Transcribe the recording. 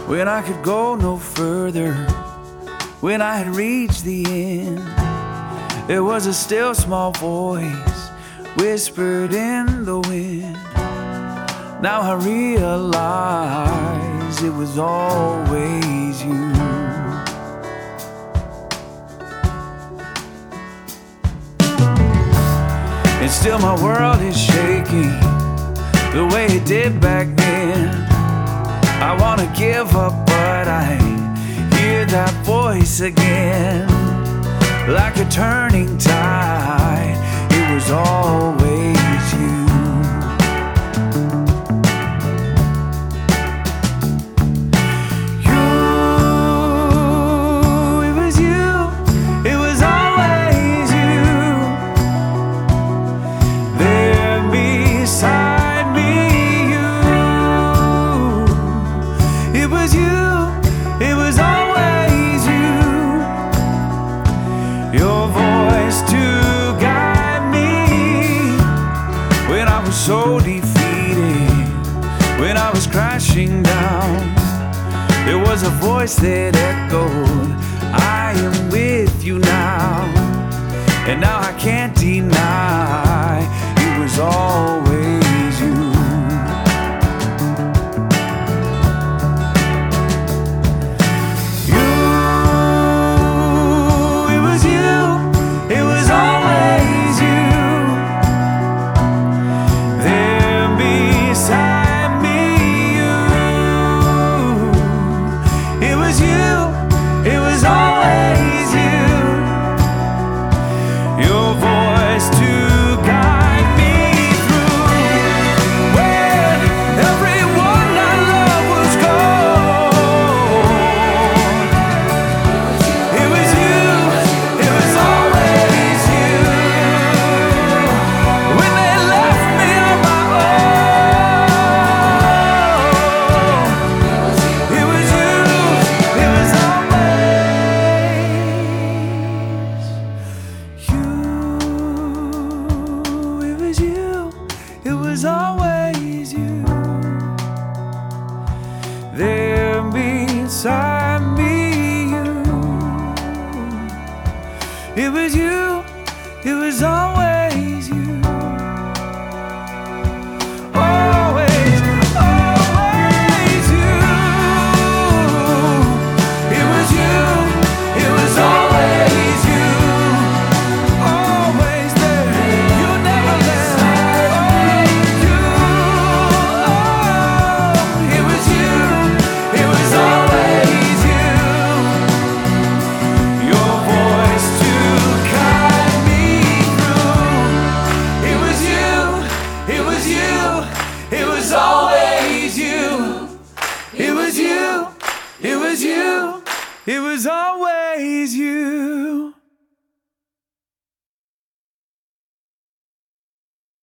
when I could go no further, when I had reached the end. There was a still small voice whispered in the wind. Now I realize it was always you. And still my world is shaking the way it did back then. I wanna give up, but I hear that voice again. Like a turning tide, it was always you. So defeated, when I was crashing down, there was a voice that echoed, I am with you now. And now I can't deny it was always you. It was always you there beside me. It was you. It was always you. Always, always you. It was you. It was always you. Always there. You never left. It was always you. It was you. It was you. It was always you.